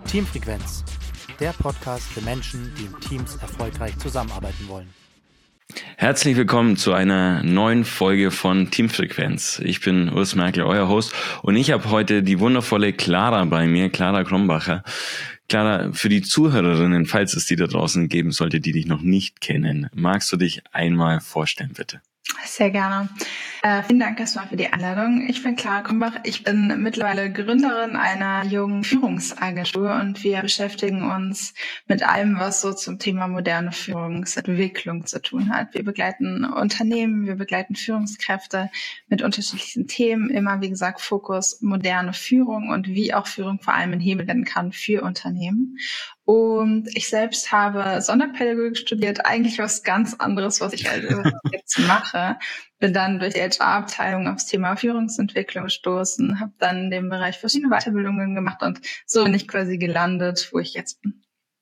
Teamfrequenz, der Podcast für Menschen, die in Teams erfolgreich zusammenarbeiten wollen. Herzlich willkommen zu einer neuen Folge von Teamfrequenz. Ich bin Urs Merkel, euer Host, und ich habe heute die wundervolle Clara bei mir, Clara Krombacher. Clara, für die Zuhörerinnen, falls es die da draußen geben sollte, die dich noch nicht kennen, magst du dich einmal vorstellen, bitte? Sehr gerne. Vielen Dank erstmal für die Einladung. Ich bin Clara Krombach. Ich bin mittlerweile Gründerin einer jungen Führungsagentur und wir beschäftigen uns mit allem, was so zum Thema moderne Führungsentwicklung zu tun hat. Wir begleiten Unternehmen, wir begleiten Führungskräfte mit unterschiedlichen Themen. Immer, wie gesagt, Fokus moderne Führung und wie auch Führung vor allem in Hebel werden kann für Unternehmen. Und ich selbst habe Sonderpädagogik studiert, eigentlich was ganz anderes, was ich jetzt mache. Bin dann durch die HR-Abteilung aufs Thema Führungsentwicklung gestoßen, habe dann in dem Bereich verschiedene Weiterbildungen gemacht und so bin ich quasi gelandet, wo ich jetzt bin.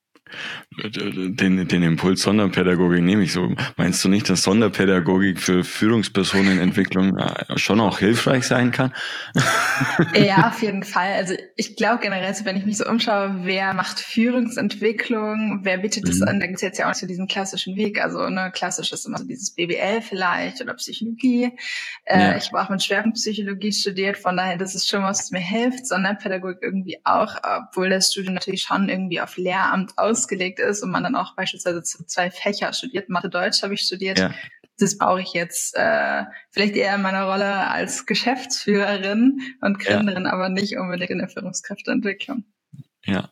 Den Impuls Sonderpädagogik nehme ich so. Meinst du nicht, dass Sonderpädagogik für Führungspersonenentwicklung schon auch hilfreich sein kann? Ja, auf jeden Fall. Also ich glaube generell, wenn ich mich so umschaue, wer macht Führungsentwicklung, wer bietet das an, da gibt es jetzt ja auch nicht so diesen klassischen Weg. Also klassisch ist immer so dieses BWL vielleicht oder Psychologie. Ja. Ich habe auch mit Schwerpunkt Psychologie studiert, von daher, das ist schon was mir hilft. Sonderpädagogik irgendwie auch, obwohl das Studium natürlich schon irgendwie auf Lehramt ausgelegt ist und man dann auch beispielsweise 2 Fächer studiert. Mathe, Deutsch habe ich studiert. Ja. Das brauche ich jetzt vielleicht eher in meiner Rolle als Geschäftsführerin und Gründerin, aber nicht unbedingt in der Führungskräfteentwicklung. Ja.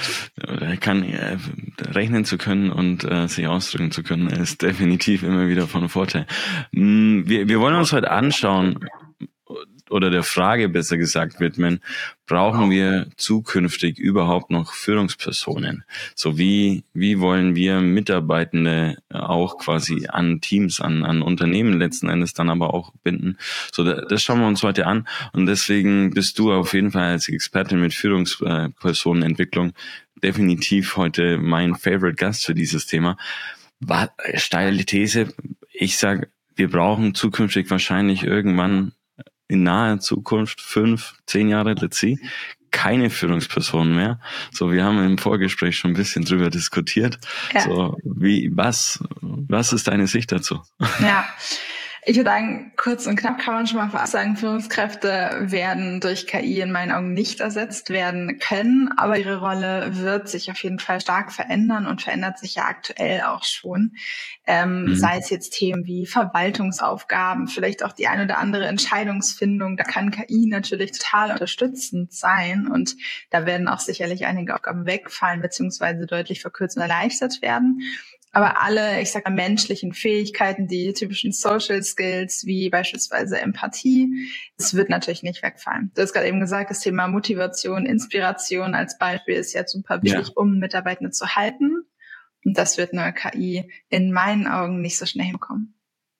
Rechnen zu können und sich ausdrücken zu können, ist definitiv immer wieder von Vorteil. Wir wollen uns heute anschauen, oder der Frage besser gesagt widmen, brauchen wir zukünftig überhaupt noch Führungspersonen? So wie wollen wir Mitarbeitende auch quasi an Teams, an Unternehmen letzten Endes dann aber auch binden? So, das schauen wir uns heute an, und deswegen bist du auf jeden Fall als Expertin mit Führungspersonenentwicklung definitiv heute mein Favorite Gast für dieses Thema. Steile These, ich sage, wir brauchen zukünftig wahrscheinlich irgendwann in naher Zukunft 5, 10 Jahre, let's see, keine Führungsperson mehr. So, wir haben im Vorgespräch schon ein bisschen drüber diskutiert. Ja. So, was ist deine Sicht dazu? Ja. Ich würde sagen, kurz und knapp kann man schon mal sagen, Führungskräfte werden durch KI in meinen Augen nicht ersetzt werden können, aber ihre Rolle wird sich auf jeden Fall stark verändern und verändert sich ja aktuell auch schon. Sei es jetzt Themen wie Verwaltungsaufgaben, vielleicht auch die ein oder andere Entscheidungsfindung, da kann KI natürlich total unterstützend sein und da werden auch sicherlich einige Aufgaben wegfallen beziehungsweise deutlich verkürzt und erleichtert werden. Aber alle, ich sag mal, menschlichen Fähigkeiten, die typischen Social Skills, wie beispielsweise Empathie, das wird natürlich nicht wegfallen. Du hast gerade eben gesagt, das Thema Motivation, Inspiration als Beispiel ist jetzt super wichtig, um Mitarbeitende zu halten. Und das wird eine KI in meinen Augen nicht so schnell hinbekommen.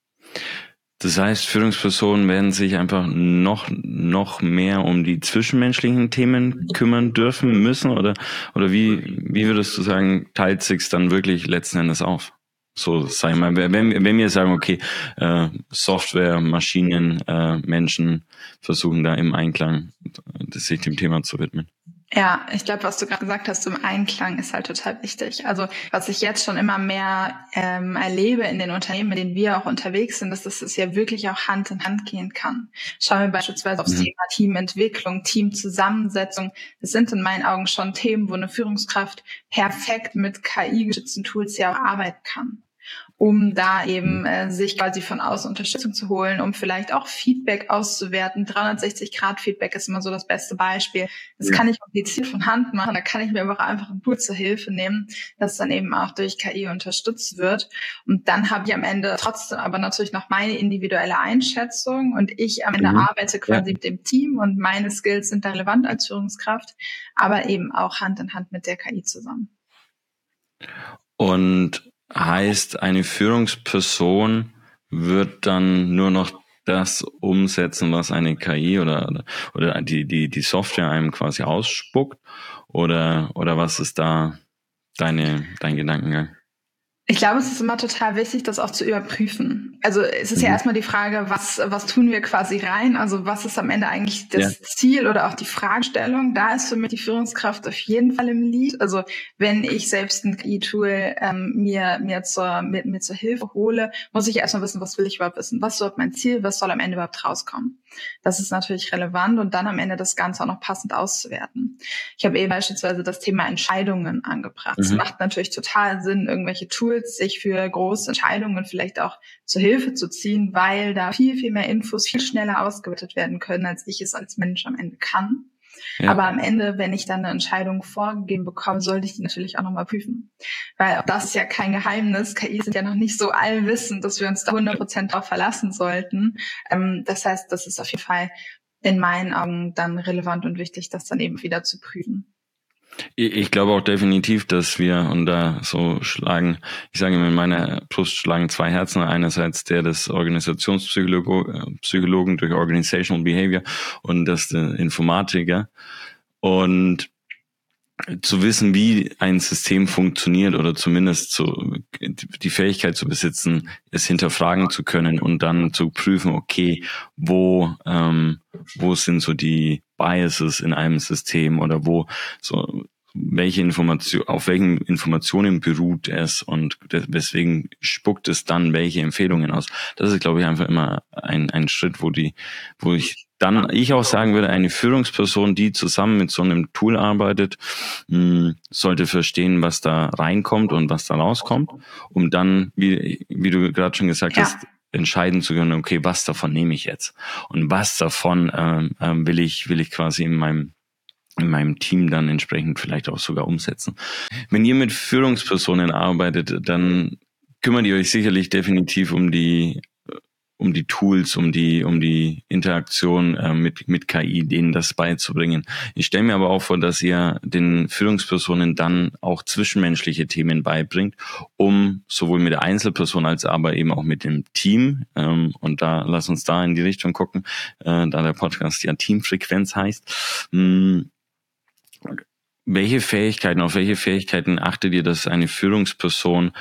Das heißt, Führungspersonen werden sich einfach noch mehr um die zwischenmenschlichen Themen kümmern dürfen müssen, oder wie würdest du sagen, teilt sich's dann wirklich letzten Endes auf? So, sag ich mal, wenn wir sagen, okay, Software, Maschinen, Menschen versuchen da im Einklang sich dem Thema zu widmen. Ja, ich glaube, was du gerade gesagt hast, im Einklang ist halt total wichtig. Also was ich jetzt schon immer mehr erlebe in den Unternehmen, in denen wir auch unterwegs sind, ist, dass es ja wirklich auch Hand in Hand gehen kann. Schauen wir beispielsweise aufs Thema Teamentwicklung, Teamzusammensetzung. Das sind in meinen Augen schon Themen, wo eine Führungskraft perfekt mit KI-gestützten Tools ja auch arbeiten kann, um da eben sich quasi von außen Unterstützung zu holen, um vielleicht auch Feedback auszuwerten. 360-Grad-Feedback ist immer so das beste Beispiel. Das kann ich kompliziert von Hand machen, da kann ich mir aber auch einfach ein Tool zur Hilfe nehmen, das dann eben auch durch KI unterstützt wird. Und dann habe ich am Ende trotzdem aber natürlich noch meine individuelle Einschätzung und ich am Ende arbeite quasi mit dem Team und meine Skills sind da relevant als Führungskraft, aber eben auch Hand in Hand mit der KI zusammen. Und heißt, eine Führungsperson wird dann nur noch das umsetzen, was eine KI oder die Software einem quasi ausspuckt, oder was ist da dein Gedankengang? Ich glaube, es ist immer total wichtig, das auch zu überprüfen. Also es ist ja erstmal die Frage, was tun wir quasi rein? Also was ist am Ende eigentlich das Ziel oder auch die Fragestellung? Da ist für mich die Führungskraft auf jeden Fall im Lead. Also wenn ich selbst ein KI-Tool mir zur Hilfe hole, muss ich erstmal wissen, was will ich überhaupt wissen? Was ist überhaupt mein Ziel? Was soll am Ende überhaupt rauskommen? Das ist natürlich relevant und dann am Ende das Ganze auch noch passend auszuwerten. Ich habe beispielsweise das Thema Entscheidungen angebracht. Es macht natürlich total Sinn, irgendwelche Tools sich für große Entscheidungen vielleicht auch zur Hilfe zu ziehen, weil da viel, viel mehr Infos viel schneller ausgewertet werden können, als ich es als Mensch am Ende kann. Ja. Aber am Ende, wenn ich dann eine Entscheidung vorgegeben bekomme, sollte ich die natürlich auch nochmal prüfen. Weil auch das ist ja kein Geheimnis. KI sind ja noch nicht so allwissend, dass wir uns da 100% drauf verlassen sollten. Das heißt, das ist auf jeden Fall in meinen Augen dann relevant und wichtig, das dann eben wieder zu prüfen. Ich glaube auch definitiv, dass wir, und da so schlagen, ich sage immer, in meiner Brust schlagen zwei Herzen. Einerseits der des Organisationspsychologen durch Organizational Behavior und das der Informatiker. Und zu wissen, wie ein System funktioniert oder zumindest die Fähigkeit zu besitzen, es hinterfragen zu können und dann zu prüfen, okay, wo sind so die Biases in einem System oder auf welchen Informationen beruht es und weswegen spuckt es dann welche Empfehlungen aus. Das ist, glaube ich, einfach immer ein Schritt, wo ich auch sagen würde, eine Führungsperson, die zusammen mit so einem Tool arbeitet, sollte verstehen, was da reinkommt und was da rauskommt, um dann, wie du gerade schon gesagt hast, entscheiden zu können, okay, was davon nehme ich jetzt und was davon will ich quasi in meinem Team dann entsprechend vielleicht auch sogar umsetzen. Wenn ihr mit Führungspersonen arbeitet, dann kümmert ihr euch sicherlich definitiv um die Tools, um die Interaktion mit KI, denen das beizubringen. Ich stelle mir aber auch vor, dass ihr den Führungspersonen dann auch zwischenmenschliche Themen beibringt, um sowohl mit der Einzelperson als aber eben auch mit dem Team, und da lass uns da in die Richtung gucken, da der Podcast ja Teamfrequenz heißt. Auf welche Fähigkeiten achtet ihr, dass eine Führungsperson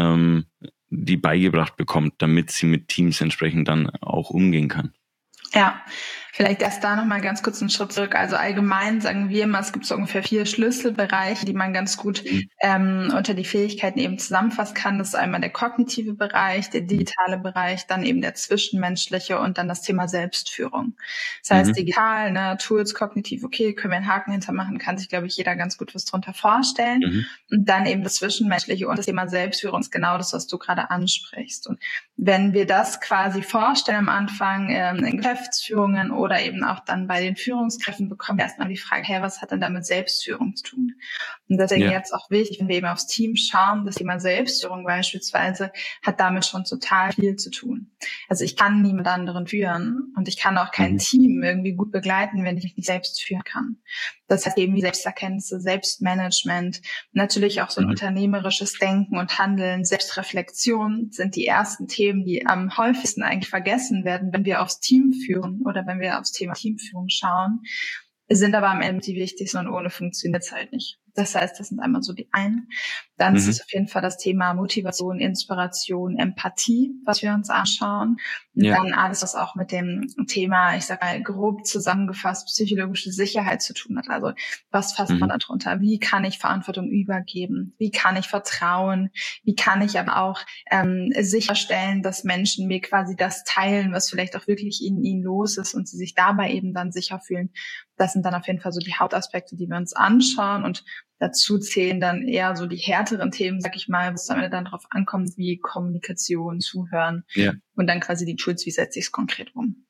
die beigebracht bekommt, damit sie mit Teams entsprechend dann auch umgehen kann? Ja, vielleicht erst da nochmal ganz kurz einen Schritt zurück. Also allgemein sagen wir immer, es gibt so ungefähr 4 Schlüsselbereiche, die man ganz gut unter die Fähigkeiten eben zusammenfassen kann. Das ist einmal der kognitive Bereich, der digitale Bereich, dann eben der zwischenmenschliche und dann das Thema Selbstführung. Das heißt, digital, Tools, kognitiv, okay, können wir einen Haken hintermachen, kann sich, glaube ich, jeder ganz gut was drunter vorstellen. Und dann eben das Zwischenmenschliche und das Thema Selbstführung ist genau das, was du gerade ansprichst. Und wenn wir das quasi vorstellen am Anfang in Geschäftsführungen oder eben auch dann bei den Führungskräften, bekommen wir erstmal die Frage, hey, was hat denn da mit Selbstführung zu tun? Und deswegen jetzt auch wichtig, wenn wir eben aufs Team schauen, das Thema Selbstführung beispielsweise hat damit schon total viel zu tun. Also ich kann niemand anderen führen und ich kann auch kein Team irgendwie gut begleiten, wenn ich mich nicht selbst führen kann. Das heißt eben wie Selbsterkenntnisse, Selbstmanagement, natürlich auch so ein unternehmerisches Denken und Handeln, Selbstreflexion sind die ersten Themen, die am häufigsten eigentlich vergessen werden, wenn wir aufs Team führen oder wenn wir aufs Thema Teamführung schauen, sind aber am Ende die wichtigsten und ohne funktioniert es halt nicht. Das heißt, das sind einmal so die einen. Dann ist es auf jeden Fall das Thema Motivation, Inspiration, Empathie, was wir uns anschauen. Und dann alles, was auch mit dem Thema, ich sage mal, grob zusammengefasst, psychologische Sicherheit zu tun hat. Also was fasst man darunter? Wie kann ich Verantwortung übergeben? Wie kann ich vertrauen? Wie kann ich aber auch sicherstellen, dass Menschen mir quasi das teilen, was vielleicht auch wirklich in ihnen los ist und sie sich dabei eben dann sicher fühlen? Das sind dann auf jeden Fall so die Hauptaspekte, die wir uns anschauen, und dazu zählen dann eher so die härteren Themen, sag ich mal, wo es am Ende dann drauf ankommt, wie Kommunikation, Zuhören und dann quasi die Tools, wie setze ich es konkret um.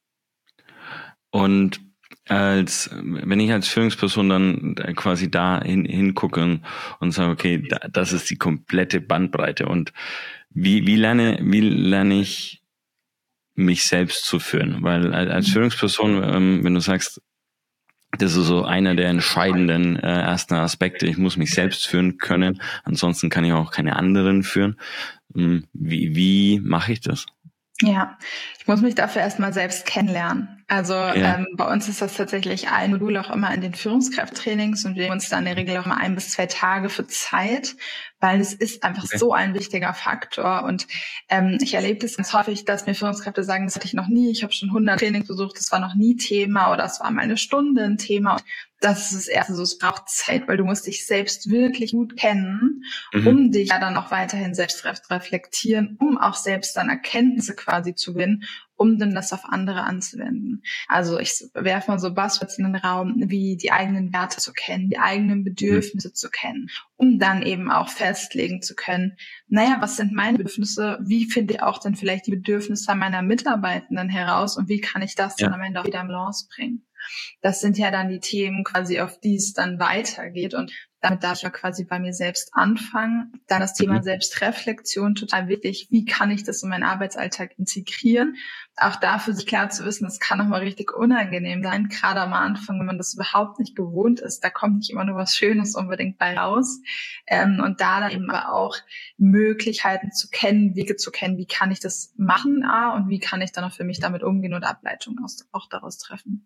Und wenn ich als Führungsperson dann quasi da hingucke und sage, okay, das ist die komplette Bandbreite, und wie lerne ich mich selbst zu führen? Weil als Führungsperson, wenn du sagst, das ist so einer der entscheidenden ersten Aspekte. Ich muss mich selbst führen können, ansonsten kann ich auch keine anderen führen. Wie mache ich das? Ja, ich muss mich dafür erstmal selbst kennenlernen. Also bei uns ist das tatsächlich ein Modul auch immer in den Führungskräftetrainings und wir nehmen uns da in der Regel auch mal 1 bis 2 Tage für Zeit, weil es ist einfach so ein wichtiger Faktor. Und ich erlebe das ganz häufig, dass mir Führungskräfte sagen, das hatte ich noch nie, ich habe schon 100 Trainings besucht, das war noch nie Thema oder es war mal eine Stunde ein Thema. Und das ist das Erste, so es braucht Zeit, weil du musst dich selbst wirklich gut kennen, um dich ja dann auch weiterhin selbst reflektieren, um auch selbst dann Erkenntnisse quasi zu gewinnen, um dann das auf andere anzuwenden. Also ich werfe mal so Buzzwords in den Raum, wie die eigenen Werte zu kennen, die eigenen Bedürfnisse zu kennen, um dann eben auch festlegen zu können, naja, was sind meine Bedürfnisse, wie finde ich auch dann vielleicht die Bedürfnisse meiner Mitarbeitenden heraus und wie kann ich das dann am Ende auch wieder in Balance bringen. Das sind ja dann die Themen quasi, auf die es dann weitergeht und damit darf ich ja quasi bei mir selbst anfangen. Dann das Thema Selbstreflexion, total wichtig. Wie kann ich das in meinen Arbeitsalltag integrieren? Auch dafür sich klar zu wissen, das kann nochmal richtig unangenehm sein, gerade am Anfang, wenn man das überhaupt nicht gewohnt ist. Da kommt nicht immer nur was Schönes unbedingt bei raus. Und da dann eben aber auch Möglichkeiten zu kennen, Wege zu kennen, wie kann ich das machen, und wie kann ich dann auch für mich damit umgehen und Ableitungen auch daraus treffen.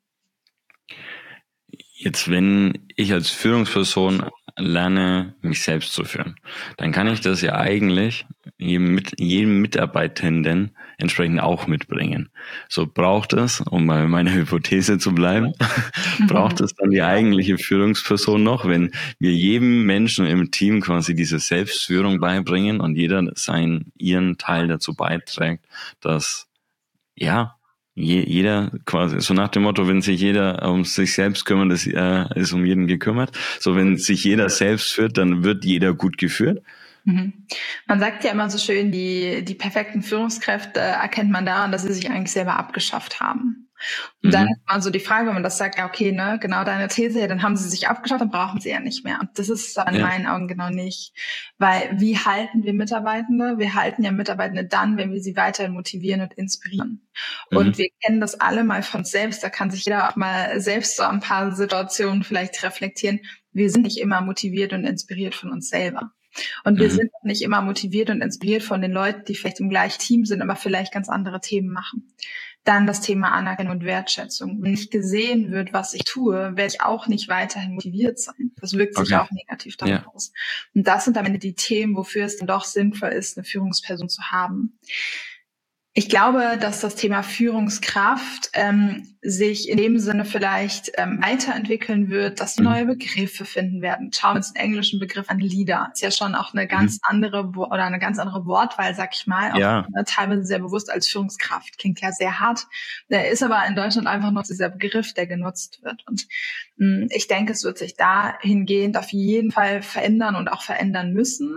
Jetzt, wenn ich als Führungsperson lerne, mich selbst zu führen, dann kann ich das ja eigentlich jedem Mitarbeitenden entsprechend auch mitbringen. So braucht es, um bei meiner Hypothese zu bleiben, braucht es dann die eigentliche Führungsperson noch, wenn wir jedem Menschen im Team quasi diese Selbstführung beibringen und jeder ihren Teil dazu beiträgt, dass, jeder quasi, so nach dem Motto, wenn sich jeder um sich selbst kümmert, ist um jeden gekümmert. So, wenn sich jeder selbst führt, dann wird jeder gut geführt. Man sagt ja immer so schön, die perfekten Führungskräfte erkennt man daran, dass sie sich eigentlich selber abgeschafft haben. Und dann ist mal so die Frage, wenn man das sagt, ja okay, ne, genau deine These, ja, dann haben sie sich abgeschafft, dann brauchen sie ja nicht mehr. Und das ist in meinen Augen genau nicht. Weil wie halten wir Mitarbeitende? Wir halten ja Mitarbeitende dann, wenn wir sie weiterhin motivieren und inspirieren. Und wir kennen das alle mal von uns selbst, da kann sich jeder auch mal selbst so ein paar Situationen vielleicht reflektieren. Wir sind nicht immer motiviert und inspiriert von uns selber. Und wir sind nicht immer motiviert und inspiriert von den Leuten, die vielleicht im gleichen Team sind, aber vielleicht ganz andere Themen machen. Dann das Thema Anerkennung und Wertschätzung. Wenn nicht gesehen wird, was ich tue, werde ich auch nicht weiterhin motiviert sein. Das wirkt sich auch negativ darauf aus. Und das sind am Ende die Themen, wofür es dann doch sinnvoll ist, eine Führungsperson zu haben. Ich glaube, dass das Thema Führungskraft sich in dem Sinne vielleicht weiterentwickeln wird, dass wir neue Begriffe finden werden. Schauen wir uns den englischen Begriff an, Leader. Ist ja schon auch eine ganz andere oder eine ganz andere Wortwahl, sag ich mal. Auch, teilweise sehr bewusst als Führungskraft. Klingt ja sehr hart. Der ist aber in Deutschland einfach noch dieser Begriff, der genutzt wird. Und ich denke, es wird sich dahingehend auf jeden Fall verändern und auch verändern müssen,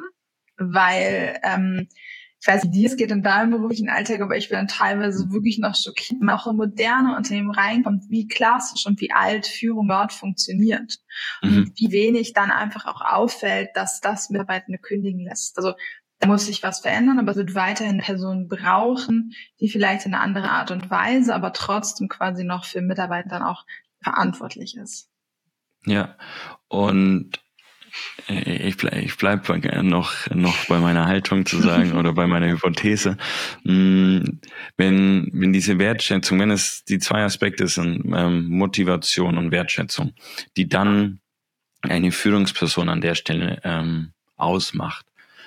weil ich weiß nicht, wie es geht in deinem beruflichen Alltag, aber ich bin dann teilweise wirklich noch schockiert, wenn man auch in moderne Unternehmen reinkommt, wie klassisch und wie alt Führung dort funktioniert. Und wie wenig dann einfach auch auffällt, dass das Mitarbeitende kündigen lässt. Also da muss sich was verändern, aber es wird weiterhin Personen brauchen, die vielleicht in einer anderen Art und Weise, aber trotzdem quasi noch für Mitarbeiter dann auch verantwortlich ist. Ja, und ich bleib noch bei meiner Haltung zu sagen oder bei meiner Hypothese. Wenn diese Wertschätzung, wenn es die 2 Aspekte sind, Motivation und Wertschätzung, die dann eine Führungsperson an der Stelle ausmacht.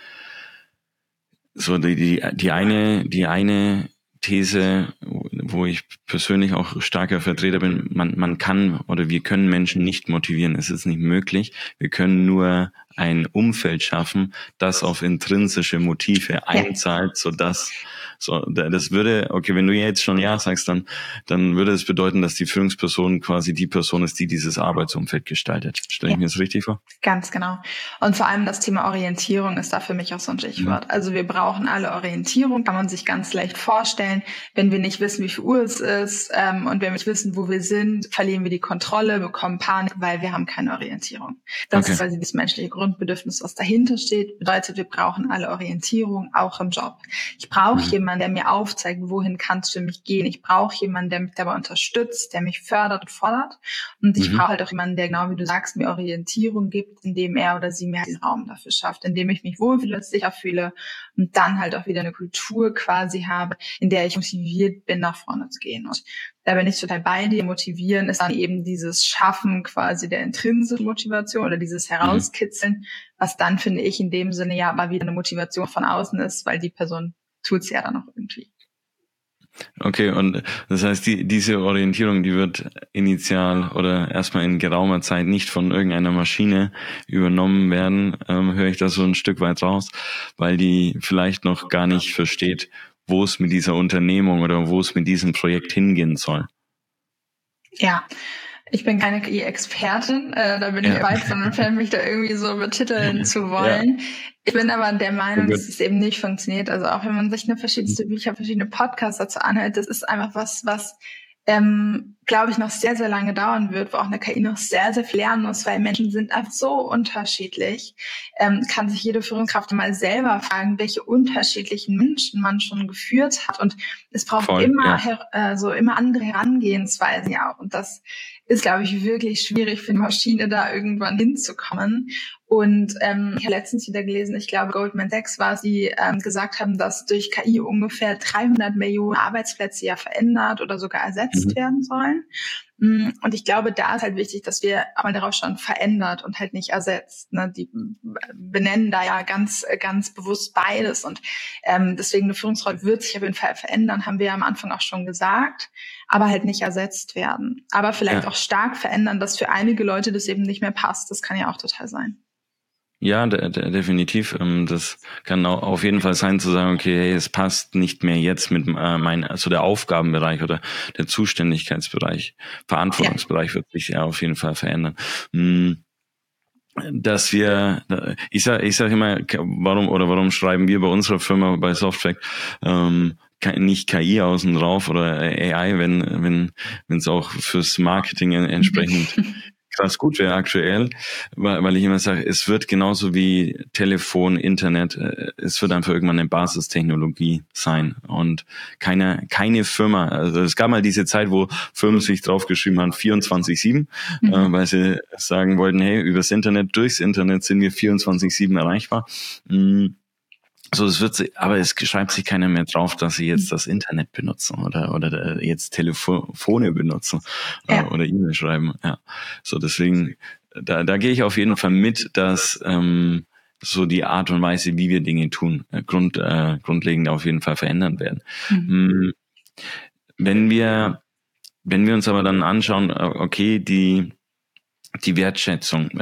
So die eine These, wo ich persönlich auch starker Vertreter bin, man kann oder wir können Menschen nicht motivieren. Es ist nicht möglich. Wir können nur ein Umfeld schaffen, das auf intrinsische Motive einzahlt, sodass das würde, okay, wenn du jetzt schon ja sagst, dann würde es bedeuten, dass die Führungsperson quasi die Person ist, die dieses Arbeitsumfeld gestaltet. Stelle ich mir das richtig vor? Ganz genau. Und vor allem das Thema Orientierung ist da für mich auch so ein Stichwort. Also wir brauchen alle Orientierung, kann man sich ganz leicht vorstellen. Wenn wir nicht wissen, wie viel Uhr es ist und wenn wir nicht wissen, wo wir sind, verlieren wir die Kontrolle, bekommen Panik, weil wir haben keine Orientierung. Das ist quasi das menschliche Grundbedürfnis, was dahinter steht. Bedeutet, wir brauchen alle Orientierung, auch im Job. Ich brauche jemanden, jemanden, der mir aufzeigt, wohin kann es für mich gehen. Ich brauche jemanden, der mich dabei unterstützt, der mich fördert und fordert. Und ich brauche halt auch jemanden, der, genau wie du sagst, mir Orientierung gibt, indem er oder sie mir diesen Raum dafür schafft, indem ich mich wohlfühle, sicher fühle und dann halt auch wieder eine Kultur quasi habe, in der ich motiviert bin, nach vorne zu gehen. Und da bin ich total bei dir. Motivieren ist dann eben dieses Schaffen quasi der intrinsischen Motivation oder dieses Herauskitzeln, was dann, finde ich, in dem Sinne ja aber wieder eine Motivation von außen ist, weil die Person tut es ja dann auch irgendwie. Okay, und das heißt, diese Orientierung, die wird initial oder erstmal in geraumer Zeit nicht von irgendeiner Maschine übernommen werden, höre ich da so ein Stück weit raus, weil die vielleicht noch gar nicht versteht, wo es mit dieser Unternehmung oder wo es mit diesem Projekt hingehen soll. Ja, ich bin keine KI-Expertin, da bin ich weit von entfernt, mich da irgendwie so betiteln zu wollen. Ja. Ich bin aber der Meinung, dass es eben nicht funktioniert. Also auch wenn man sich verschiedene Bücher, verschiedene Podcasts dazu anhört, das ist einfach was glaube ich, noch sehr, sehr lange dauern wird, wo auch eine KI noch sehr, sehr viel lernen muss, weil Menschen sind einfach so unterschiedlich. Kann sich jede Führungskraft mal selber fragen, welche unterschiedlichen Menschen man schon geführt hat. Und es braucht immer andere Herangehensweisen ja auch. Und das ist, glaube ich, wirklich schwierig für die Maschine, da irgendwann hinzukommen. Und ich habe letztens wieder gelesen, ich glaube Goldman Sachs war es, die gesagt haben, dass durch KI ungefähr 300 Millionen Arbeitsplätze ja verändert oder sogar ersetzt werden sollen. Und ich glaube, da ist halt wichtig, dass wir mal darauf schauen, verändert und halt nicht ersetzt. Ne? Die benennen da ja ganz, ganz bewusst beides. Und deswegen eine Führungsrolle wird sich auf jeden Fall verändern, haben wir ja am Anfang auch schon gesagt, aber halt nicht ersetzt werden. Aber vielleicht auch stark verändern, dass für einige Leute das eben nicht mehr passt. Das kann ja auch total sein. Ja, definitiv. Das kann auch auf jeden Fall sein, zu sagen, okay, hey, es passt nicht mehr jetzt mit also der Aufgabenbereich oder der Zuständigkeitsbereich, Verantwortungsbereich wird sich ja auf jeden Fall verändern. Dass wir, ich sag immer, warum schreiben wir bei unserer Firma bei Softfact nicht KI außen drauf oder AI, wenn es auch fürs Marketing entsprechend krass gut wäre aktuell, weil ich immer sage, es wird genauso wie Telefon, Internet, es wird einfach irgendwann eine Basistechnologie sein und keine Firma, also es gab mal diese Zeit, wo Firmen sich draufgeschrieben haben 24/7, weil sie sagen wollten, hey, durchs Internet sind wir 24/7 erreichbar. So, aber es schreibt sich keiner mehr drauf, dass sie jetzt das Internet benutzen oder jetzt Telefone benutzen oder E-Mail schreiben. Ja, so deswegen, da gehe ich auf jeden Fall mit, dass so die Art und Weise, wie wir Dinge tun, grundlegend auf jeden Fall verändern werden. Wenn wir uns aber dann anschauen, okay, die Wertschätzung,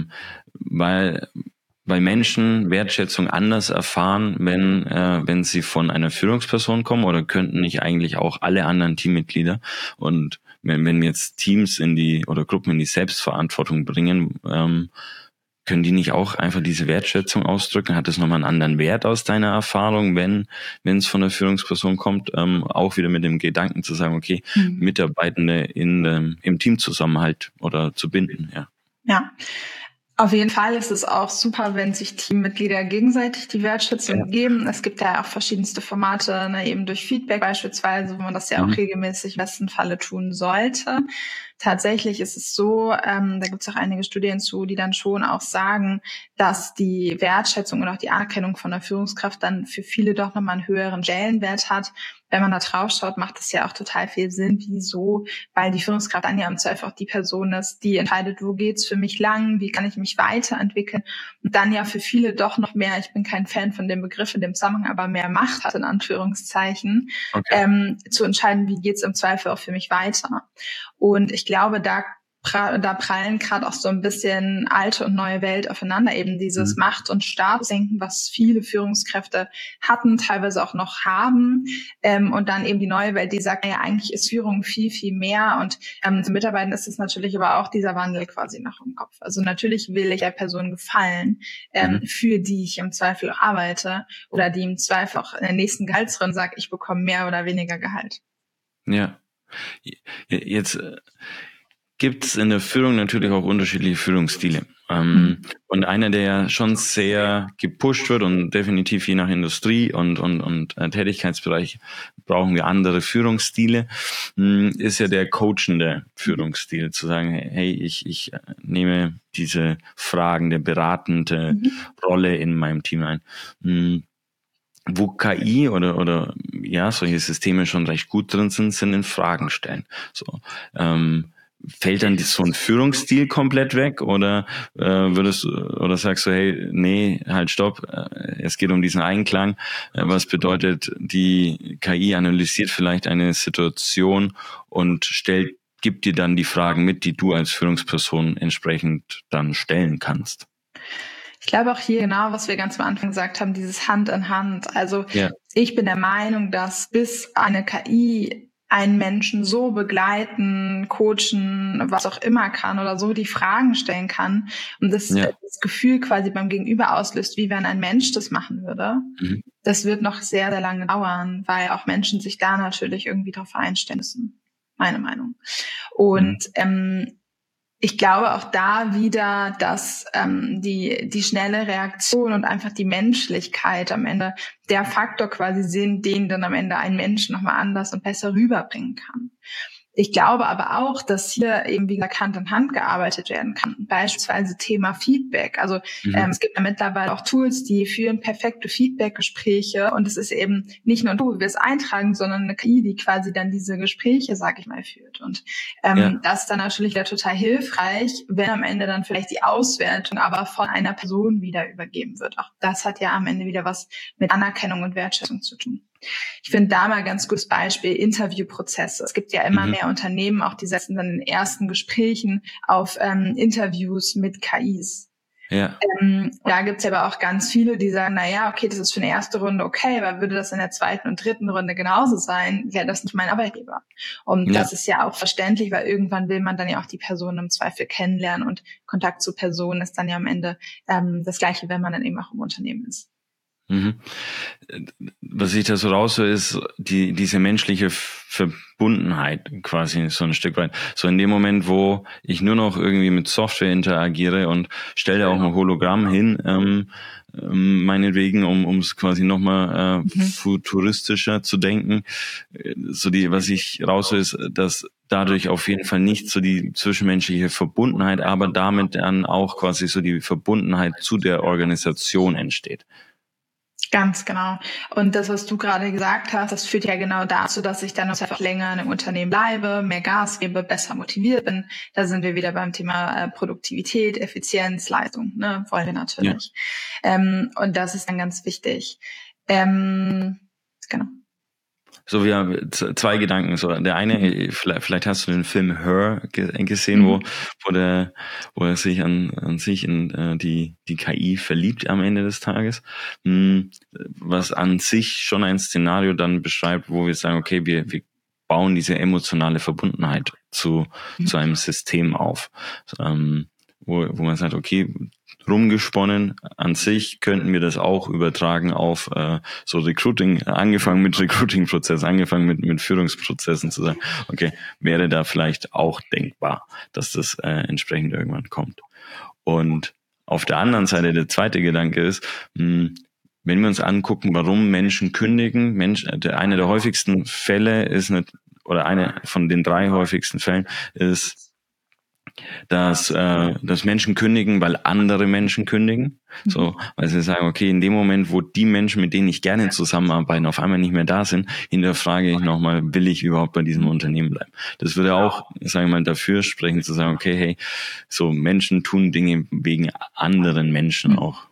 weil Menschen Wertschätzung anders erfahren, wenn sie von einer Führungsperson kommen, oder könnten nicht eigentlich auch alle anderen Teammitglieder, und wenn jetzt Teams oder Gruppen in die Selbstverantwortung bringen, können die nicht auch einfach diese Wertschätzung ausdrücken? Hat es nochmal einen anderen Wert aus deiner Erfahrung, wenn es von der Führungsperson kommt, auch wieder mit dem Gedanken zu sagen, okay, Mitarbeitende im Teamzusammenhalt oder zu binden, Ja. Auf jeden Fall ist es auch super, wenn sich Teammitglieder gegenseitig die Wertschätzung geben. Es gibt ja auch verschiedenste Formate, eben durch Feedback beispielsweise, wo man das ja auch regelmäßig im besten Falle tun sollte. Tatsächlich ist es so, da gibt es auch einige Studien zu, die dann schon auch sagen, dass die Wertschätzung und auch die Anerkennung von der Führungskraft dann für viele doch nochmal einen höheren Stellenwert hat. Wenn man da drauf schaut, macht es ja auch total viel Sinn. Wieso? Weil die Führungskraft dann ja im Zweifel auch die Person ist, die entscheidet, wo geht's für mich lang, wie kann ich mich weiterentwickeln, und dann ja für viele doch noch mehr, ich bin kein Fan von dem Begriff in dem Zusammenhang, aber mehr Macht hat, in Anführungszeichen, zu entscheiden, wie geht's im Zweifel auch für mich weiter. Und ich glaube, da prallen gerade auch so ein bisschen alte und neue Welt aufeinander, eben dieses Macht- und Statusdenken, was viele Führungskräfte hatten, teilweise auch noch haben, und dann eben die neue Welt, die sagt, naja, eigentlich ist Führung viel, viel mehr, und zu Mitarbeitern ist es natürlich aber auch dieser Wandel quasi nach im Kopf. Also natürlich will ich der Person gefallen, für die ich im Zweifel auch arbeite oder die im Zweifel auch in der nächsten Gehaltsrunde sagt, ich bekomme mehr oder weniger Gehalt. Ja. Jetzt gibt es in der Führung natürlich auch unterschiedliche Führungsstile. Und einer, der ja schon sehr gepusht wird und definitiv je nach Industrie und Tätigkeitsbereich brauchen wir andere Führungsstile, ist ja der coachende Führungsstil. Zu sagen, hey, ich nehme diese fragende, beratende Rolle in meinem Team ein. Wo KI oder solche Systeme schon recht gut drin sind in Fragen stellen. So, fällt dann so ein Führungsstil komplett weg oder sagst du, hey, nee, halt stopp, es geht um diesen Einklang, was bedeutet, die KI analysiert vielleicht eine Situation und gibt dir dann die Fragen mit, die du als Führungsperson entsprechend dann stellen kannst. Ich glaube auch hier genau, was wir ganz am Anfang gesagt haben, dieses Hand in Hand. Also Ich bin der Meinung, dass bis eine KI einen Menschen so begleiten, coachen, was auch immer kann oder so die Fragen stellen kann und das Gefühl quasi beim Gegenüber auslöst, wie wenn ein Mensch das machen würde. Das wird noch sehr, sehr lange dauern, weil auch Menschen sich da natürlich irgendwie drauf einstellen müssen. Meine Meinung. Und ich glaube auch da wieder, dass die schnelle Reaktion und einfach die Menschlichkeit am Ende der Faktor quasi sind, den dann am Ende ein Mensch nochmal anders und besser rüberbringen kann. Ich glaube aber auch, dass hier eben, wie gesagt, Hand in Hand gearbeitet werden kann. Beispielsweise Thema Feedback. Also es gibt ja mittlerweile auch Tools, die führen perfekte Feedback-Gespräche und es ist eben nicht nur du wirst eintragen, sondern eine KI, die quasi dann diese Gespräche, sag ich mal, führt. Und das ist dann natürlich wieder total hilfreich, wenn am Ende dann vielleicht die Auswertung aber von einer Person wieder übergeben wird. Auch das hat ja am Ende wieder was mit Anerkennung und Wertschätzung zu tun. Ich finde da mal ein ganz gutes Beispiel Interviewprozesse. Es gibt ja immer mehr Unternehmen, auch die setzen dann in ersten Gesprächen auf Interviews mit KIs. Ja. Da gibt's aber auch ganz viele, die sagen, okay, das ist für eine erste Runde okay, aber würde das in der zweiten und dritten Runde genauso sein, wäre das nicht mein Arbeitgeber. Und das ist ja auch verständlich, weil irgendwann will man dann ja auch die Person im Zweifel kennenlernen und Kontakt zu Personen ist dann ja am Ende das Gleiche, wenn man dann eben auch im Unternehmen ist. Was ich da so raushöre, ist diese menschliche Verbundenheit quasi so ein Stück weit. So in dem Moment, wo ich nur noch irgendwie mit Software interagiere und stelle auch ein Hologramm hin, meinetwegen, um es quasi nochmal futuristischer zu denken. Was ich raushöre, ist, dass dadurch auf jeden Fall nicht so die zwischenmenschliche Verbundenheit, aber damit dann auch quasi so die Verbundenheit zu der Organisation entsteht. Ganz genau. Und das, was du gerade gesagt hast, das führt ja genau dazu, dass ich dann noch einfach länger in einem Unternehmen bleibe, mehr Gas gebe, besser motiviert bin. Da sind wir wieder beim Thema Produktivität, Effizienz, Leistung, ne? Wollen wir natürlich. Ja. Und das ist dann ganz wichtig. Genau. So, wir haben zwei Gedanken. So, der eine, vielleicht hast du den Film Her gesehen, wo er sich an sich in die KI verliebt am Ende des Tages, was an sich schon ein Szenario dann beschreibt, wo wir sagen, okay, wir bauen diese emotionale Verbundenheit zu einem System auf, wo man sagt, okay, rumgesponnen, an sich könnten wir das auch übertragen auf so Recruiting, angefangen mit Recruiting-Prozess, angefangen mit Führungsprozessen zu sagen, okay, wäre da vielleicht auch denkbar, dass das entsprechend irgendwann kommt. Und auf der anderen Seite, der zweite Gedanke ist, wenn wir uns angucken, warum Menschen kündigen, einer der häufigsten Fälle ist einer von den 3 häufigsten Fällen ist, dass Menschen kündigen, weil andere Menschen kündigen. So, weil sie sagen, okay, in dem Moment, wo die Menschen, mit denen ich gerne zusammenarbeite, auf einmal nicht mehr da sind, hinterfrage ich nochmal, will ich überhaupt bei diesem Unternehmen bleiben? Das würde auch, sagen wir mal, dafür sprechen, zu sagen, okay, hey, so Menschen tun Dinge wegen anderen Menschen auch.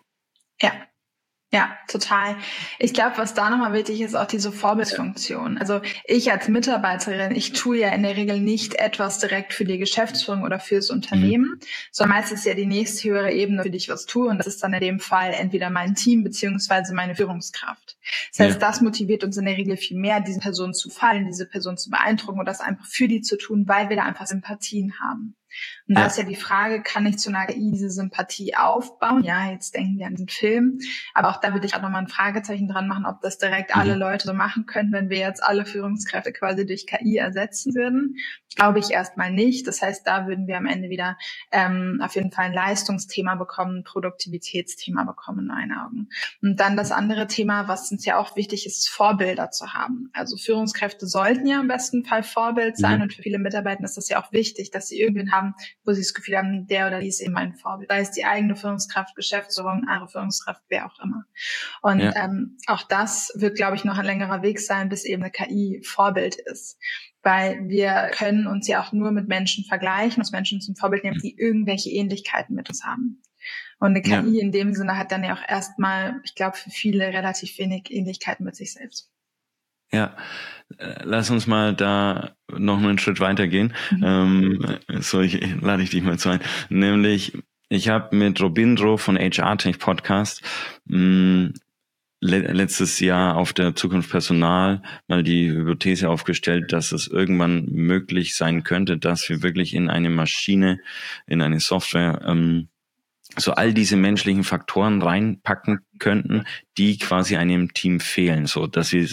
Ja, total. Ich glaube, was da nochmal wichtig ist, auch diese Vorbildfunktion. Also ich als Mitarbeiterin, ich tue ja in der Regel nicht etwas direkt für die Geschäftsführung oder fürs Unternehmen, sondern meistens ja die nächste höhere Ebene, für die ich was tue. Und das ist dann in dem Fall entweder mein Team beziehungsweise meine Führungskraft. Das heißt, das motiviert uns in der Regel viel mehr, diese Person zu fallen, diese Person zu beeindrucken und das einfach für die zu tun, weil wir da einfach Sympathien haben. Und da ist ja die Frage, kann ich zu einer KI diese Sympathie aufbauen? Ja, jetzt denken wir an diesen Film. Aber auch da würde ich auch nochmal ein Fragezeichen dran machen, ob das direkt alle Leute so machen können, wenn wir jetzt alle Führungskräfte quasi durch KI ersetzen würden. Glaube ich erstmal nicht. Das heißt, da würden wir am Ende wieder auf jeden Fall ein Leistungsthema bekommen, ein Produktivitätsthema bekommen in meinen Augen. Und dann das andere Thema, was uns ja auch wichtig ist, Vorbilder zu haben. Also Führungskräfte sollten ja im besten Fall Vorbild sein und für viele Mitarbeiter ist das ja auch wichtig, dass sie irgendwen haben, wo sie das Gefühl haben, der oder die ist eben mein Vorbild. Sei es die eigene Führungskraft, Geschäftsführung, andere Führungskraft, wer auch immer. Und auch das wird, glaube ich, noch ein längerer Weg sein, bis eben eine KI Vorbild ist. Weil wir können uns ja auch nur mit Menschen vergleichen, uns Menschen zum Vorbild nehmen, die irgendwelche Ähnlichkeiten mit uns haben. Und eine KI in dem Sinne hat dann ja auch erstmal, ich glaube, für viele relativ wenig Ähnlichkeiten mit sich selbst. Ja, lass uns mal da noch einen Schritt weitergehen. Lade ich dich mal zu ein. Nämlich, ich habe mit Robindro von HR Tech Podcast letztes Jahr auf der Zukunft Personal mal die Hypothese aufgestellt, dass es irgendwann möglich sein könnte, dass wir wirklich in eine Maschine, in eine Software so all diese menschlichen Faktoren reinpacken könnten, die quasi einem Team fehlen, so dass wir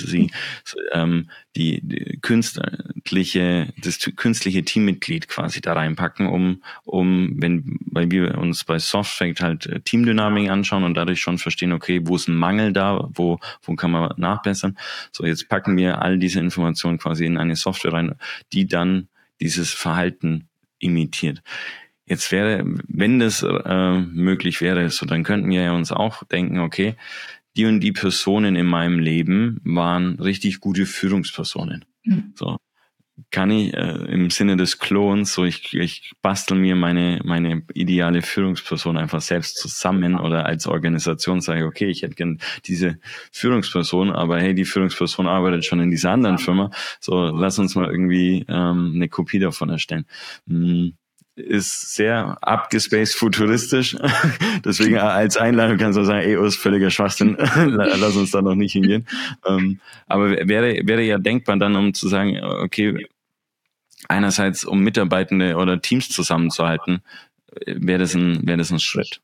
das künstliche Teammitglied quasi da reinpacken, weil wir uns bei Softfact halt Teamdynamik anschauen und dadurch schon verstehen, okay, wo ist ein Mangel da, wo kann man nachbessern. So, jetzt packen wir all diese Informationen quasi in eine Software rein, die dann dieses Verhalten imitiert. Jetzt wenn das möglich wäre, so dann könnten wir ja uns auch denken, okay, die und die Personen in meinem Leben waren richtig gute Führungspersonen. So kann ich im Sinne des Klons, so ich bastel mir meine ideale Führungsperson einfach selbst zusammen oder als Organisation sage, okay, ich hätte gern diese Führungsperson, aber hey, die Führungsperson arbeitet schon in dieser anderen Firma, so lass uns mal irgendwie eine Kopie davon erstellen. Ist sehr abgespaced futuristisch. Deswegen als Einladung kannst du sagen, ist völliger Schwachsinn. Lass uns da noch nicht hingehen. Aber wäre ja denkbar dann, um zu sagen, okay, einerseits um Mitarbeitende oder Teams zusammenzuhalten, wäre das ein Schritt.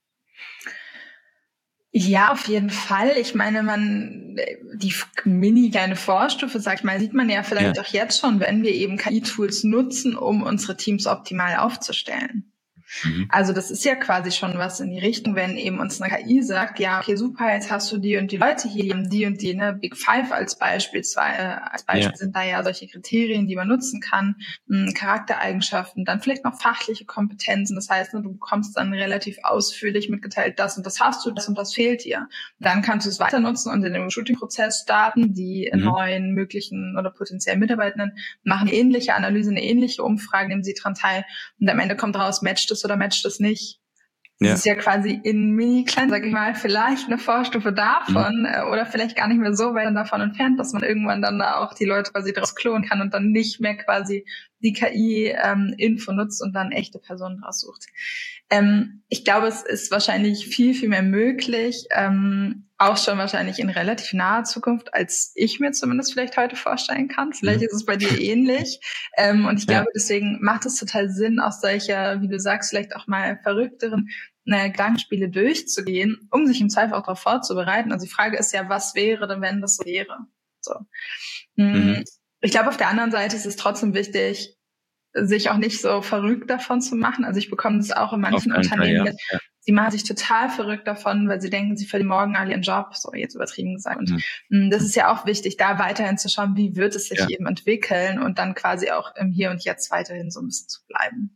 Ja, auf jeden Fall. Ich meine, die mini kleine Vorstufe, sag ich mal, sieht man ja vielleicht auch jetzt schon, wenn wir eben KI-Tools nutzen, um unsere Teams optimal aufzustellen. Also das ist ja quasi schon was in die Richtung, wenn eben uns eine KI sagt, ja, okay, super, jetzt hast du die und die Leute hier, die haben die und die, ne, Big Five als Beispiel sind da ja solche Kriterien, die man nutzen kann, Charaktereigenschaften, dann vielleicht noch fachliche Kompetenzen, das heißt, du bekommst dann relativ ausführlich mitgeteilt, das und das hast du, das und das fehlt dir. Dann kannst du es weiter nutzen und in dem Recruiting-Prozess starten, die neuen möglichen oder potenziellen Mitarbeitenden machen eine ähnliche Analyse, eine ähnliche Umfrage, nehmen sie dran teil und am Ende kommt raus, matcht es oder matcht es nicht. Das ist ja quasi in mini-klein, sag ich mal, vielleicht eine Vorstufe davon oder vielleicht gar nicht mehr so weit davon entfernt, dass man irgendwann dann da auch die Leute quasi draus klonen kann und dann nicht mehr quasi die KI-Info nutzt und dann echte Personen draus sucht. Ich glaube, es ist wahrscheinlich viel, viel mehr möglich, auch schon wahrscheinlich in relativ naher Zukunft, als ich mir zumindest vielleicht heute vorstellen kann. Vielleicht ist es bei dir ähnlich. Und ich glaube, deswegen macht es total Sinn, aus solcher, wie du sagst, vielleicht auch mal verrückteren Gedankenspiele durchzugehen, um sich im Zweifel auch darauf vorzubereiten. Also die Frage ist ja, was wäre denn, wenn das so wäre? So. Ich glaube, auf der anderen Seite ist es trotzdem wichtig, sich auch nicht so verrückt davon zu machen. Also ich bekomme das auch in manchen Unternehmen mit. Die machen sich total verrückt davon, weil sie denken, sie verlieren morgen alle ihren Job, so jetzt übertrieben gesagt. Und das ist ja auch wichtig, da weiterhin zu schauen, wie wird es sich eben entwickeln und dann quasi auch im Hier und Jetzt weiterhin so ein bisschen zu bleiben.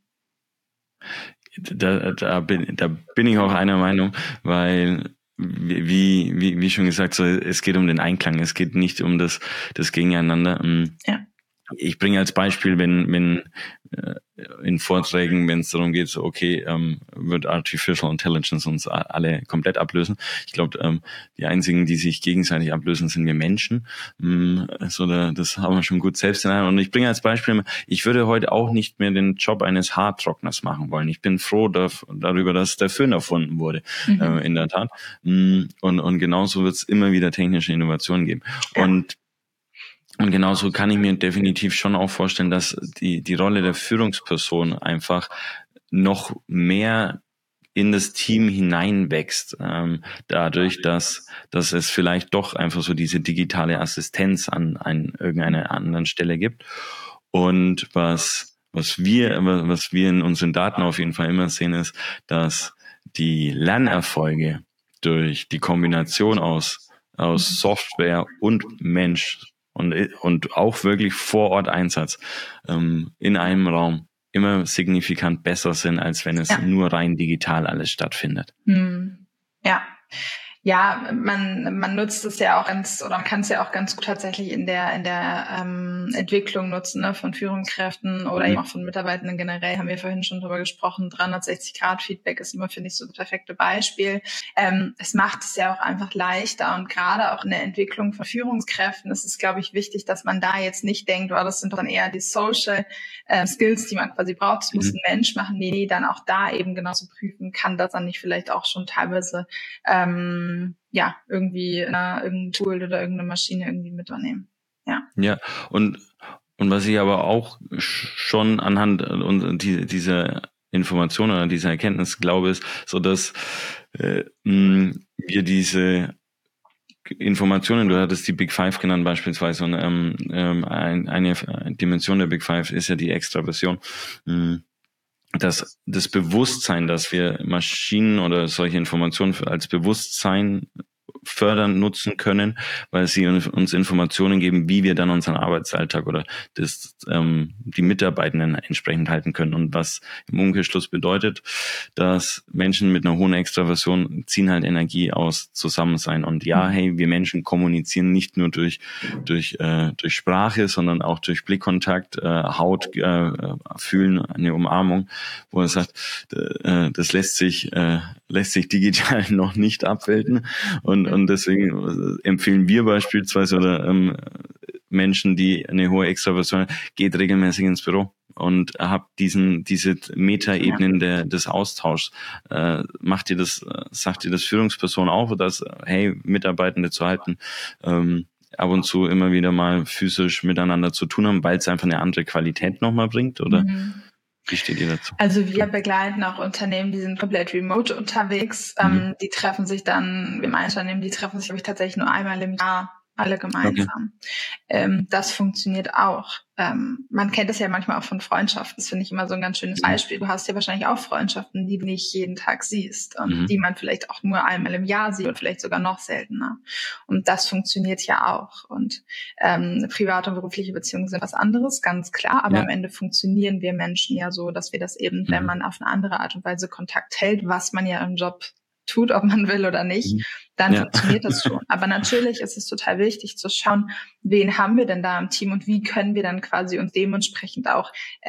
Da bin ich auch einer Meinung, weil wie schon gesagt, so es geht um den Einklang, es geht nicht um das Gegeneinander. Ich bringe als Beispiel, wenn in Vorträgen, wenn es darum geht, so okay, wird Artificial Intelligence uns alle komplett ablösen. Ich glaube, die einzigen, die sich gegenseitig ablösen, sind wir Menschen. Das haben wir schon gut selbst in der Hand. Und ich bringe als Beispiel, ich würde heute auch nicht mehr den Job eines Haartrockners machen wollen. Ich bin froh darüber, dass der Föhn erfunden wurde, in der Tat. Und genauso wird es immer wieder technische Innovationen geben. Und genauso kann ich mir definitiv schon auch vorstellen, dass die Rolle der Führungsperson einfach noch mehr in das Team hineinwächst, dadurch, dass es vielleicht doch einfach so diese digitale Assistenz an irgendeiner anderen Stelle gibt. Und was wir in unseren Daten auf jeden Fall immer sehen, ist, dass die Lernerfolge durch die Kombination aus Software und Mensch und auch wirklich vor Ort Einsatz in einem Raum immer signifikant besser sind, als wenn es nur rein digital alles stattfindet. Ja, man nutzt es ja auch oder man kann es ja auch ganz gut tatsächlich in der Entwicklung nutzen, ne, von Führungskräften oder eben auch von Mitarbeitenden generell, haben wir vorhin schon drüber gesprochen. 360-Grad-Feedback ist immer, finde ich, so das perfekte Beispiel. Es macht es ja auch einfach leichter und gerade auch in der Entwicklung von Führungskräften ist es, glaube ich, wichtig, dass man da jetzt nicht denkt, das sind dann eher die Social Skills, die man quasi braucht. Das muss ein Mensch machen. Nee, dann auch da eben genauso prüfen, kann das dann nicht vielleicht auch schon teilweise irgendwie irgendein Tool oder irgendeine Maschine irgendwie mit übernehmen. Ja, und was ich aber auch schon anhand dieser Information oder dieser Erkenntnis glaube, ist, so dass wir diese Informationen, du hattest die Big Five genannt beispielsweise, und eine Dimension der Big Five ist ja die Extraversion. Das Bewusstsein, dass wir Maschinen oder solche Informationen als Bewusstsein fördern, nutzen können, weil sie uns Informationen geben, wie wir dann unseren Arbeitsalltag oder die Mitarbeitenden entsprechend halten können. Und was im Umkehrschluss bedeutet, dass Menschen mit einer hohen Extraversion ziehen halt Energie aus Zusammensein. Und ja, hey, wir Menschen kommunizieren nicht nur durch Sprache, sondern auch durch Blickkontakt, Haut fühlen, eine Umarmung, wo er sagt, das lässt sich digital noch nicht abbilden. Und deswegen empfehlen wir beispielsweise oder Menschen, die eine hohe Extraversion haben, geht regelmäßig ins Büro und habt diese Metaebenen des Austauschs. Sagt dir das Führungsperson auch, dass, hey, Mitarbeitende zu halten, ab und zu immer wieder mal physisch miteinander zu tun haben, weil es einfach eine andere Qualität nochmal bringt, oder? Wie steht ihr dazu? Also wir begleiten auch Unternehmen, die sind komplett remote unterwegs. Die treffen sich dann, im Unternehmen, die treffen sich, glaube ich, tatsächlich nur einmal im Jahr, alle gemeinsam. Okay. Das funktioniert auch. Man kennt es ja manchmal auch von Freundschaften. Das finde ich immer so ein ganz schönes Beispiel. Du hast ja wahrscheinlich auch Freundschaften, die du nicht jeden Tag siehst und die man vielleicht auch nur einmal im Jahr sieht und vielleicht sogar noch seltener. Und das funktioniert ja auch. Und private und berufliche Beziehungen sind was anderes, ganz klar. Aber am Ende funktionieren wir Menschen ja so, dass wir das eben, wenn man auf eine andere Art und Weise Kontakt hält, was man ja im Job tut, ob man will oder nicht, dann funktioniert das schon. Aber natürlich ist es total wichtig zu schauen, wen haben wir denn da im Team und wie können wir dann quasi uns dementsprechend auch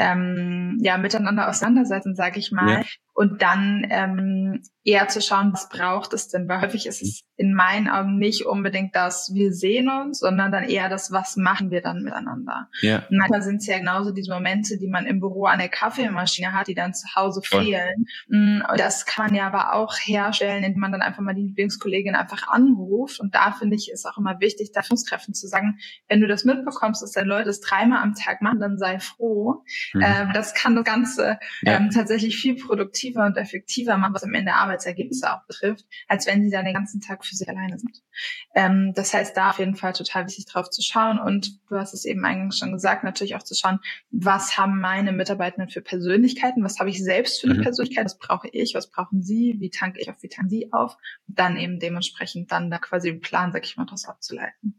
miteinander auseinandersetzen, sage ich mal. Ja. Und dann eher zu schauen, was braucht es denn? Weil häufig ist es in meinen Augen nicht unbedingt das, wir sehen uns, sondern dann eher das, was machen wir dann miteinander? Ja. Und manchmal sind es ja genauso diese Momente, die man im Büro an der Kaffeemaschine hat, die dann zu Hause fehlen. Und das kann man ja aber auch herstellen, indem man dann einfach mal die Lieblingskollegin einfach anruft. Und da finde ich, ist auch immer wichtig, da Führungskräften zu sagen, wenn du das mitbekommst, dass deine Leute das 3-mal am Tag machen, dann sei froh. Das kann das Ganze tatsächlich viel produktiver und effektiver machen, was am Ende Arbeitsergebnisse auch betrifft, als wenn sie dann den ganzen Tag für sich alleine sind. Das heißt, da auf jeden Fall total wichtig drauf zu schauen und du hast es eben eingangs schon gesagt, natürlich auch zu schauen, was haben meine Mitarbeitenden für Persönlichkeiten, was habe ich selbst für eine Persönlichkeit, was brauche ich, was brauchen sie, wie tanke ich auf, wie tanken sie auf und dann eben dementsprechend dann da quasi einen Plan, sag ich mal, daraus abzuleiten.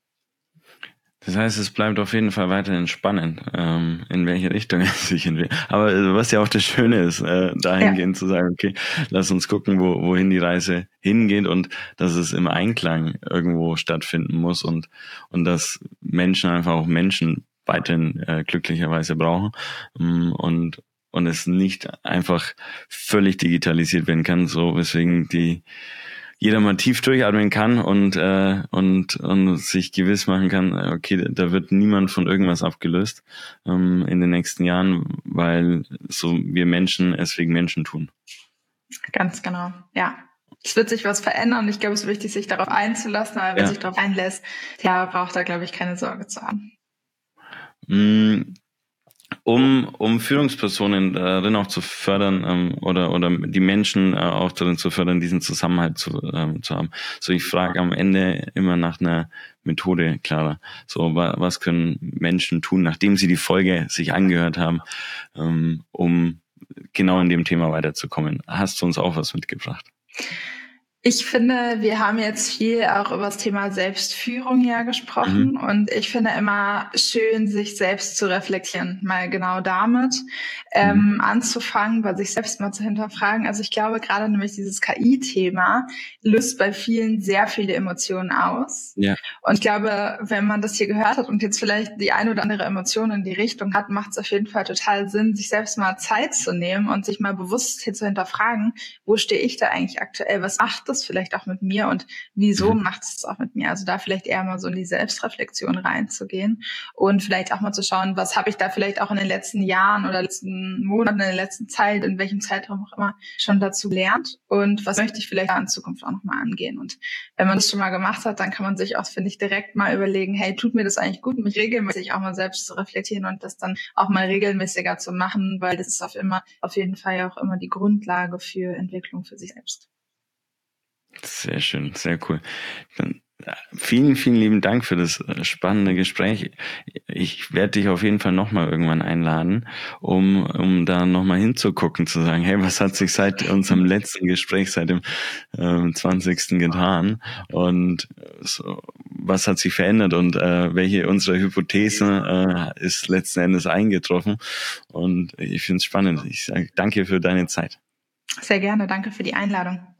Das heißt, es bleibt auf jeden Fall weiterhin spannend, in welche Richtung es sich entwickelt. Aber was ja auch das Schöne ist, dahingehend zu sagen, okay, lass uns gucken, wohin die Reise hingeht und dass es im Einklang irgendwo stattfinden muss und dass Menschen einfach auch Menschen weiterhin glücklicherweise brauchen und es nicht einfach völlig digitalisiert werden kann, so weswegen jeder mal tief durchatmen kann und sich gewiss machen kann, okay, da wird niemand von irgendwas abgelöst in den nächsten Jahren, weil so wir Menschen es wegen Menschen tun. Ganz genau, ja. Es wird sich was verändern und ich glaube, es ist wichtig, sich darauf einzulassen, aber wer sich darauf einlässt, der braucht da, glaube ich, keine Sorge zu haben. Um Führungspersonen darin auch zu fördern oder die Menschen auch darin zu fördern, diesen Zusammenhalt zu haben. So, ich frage am Ende immer nach einer Methode, Clara. So, was können Menschen tun, nachdem sie die Folge sich angehört haben, um genau in dem Thema weiterzukommen? Hast du uns auch was mitgebracht? Ich finde, wir haben jetzt viel auch über das Thema Selbstführung ja gesprochen und ich finde immer schön, sich selbst zu reflektieren, mal genau damit anzufangen, bei sich selbst mal zu hinterfragen. Also ich glaube, gerade nämlich dieses KI-Thema löst bei vielen sehr viele Emotionen aus. Ja. Und ich glaube, wenn man das hier gehört hat und jetzt vielleicht die eine oder andere Emotion in die Richtung hat, macht es auf jeden Fall total Sinn, sich selbst mal Zeit zu nehmen und sich mal bewusst hier zu hinterfragen, wo stehe ich da eigentlich aktuell, was macht das vielleicht auch mit mir und wieso macht es auch mit mir? Also da vielleicht eher mal so in die Selbstreflexion reinzugehen und vielleicht auch mal zu schauen, was habe ich da vielleicht auch in den letzten Jahren oder letzten Monaten, in der letzten Zeit, in welchem Zeitraum auch immer schon dazu lernt und was möchte ich vielleicht in Zukunft auch nochmal angehen. Und wenn man das schon mal gemacht hat, dann kann man sich auch, finde ich, direkt mal überlegen, hey, tut mir das eigentlich gut, mich regelmäßig auch mal selbst zu reflektieren und das dann auch mal regelmäßiger zu machen, weil das ist auf jeden Fall auch immer die Grundlage für Entwicklung für sich selbst. Sehr schön, sehr cool. Dann vielen, vielen lieben Dank für das spannende Gespräch. Ich werde dich auf jeden Fall nochmal irgendwann einladen, um da nochmal hinzugucken, zu sagen, hey, was hat sich seit unserem letzten Gespräch, seit dem 20. getan und so, was hat sich verändert und welche unserer Hypothesen ist letzten Endes eingetroffen. Und ich finde es spannend. Ich sage danke für deine Zeit. Sehr gerne, danke für die Einladung.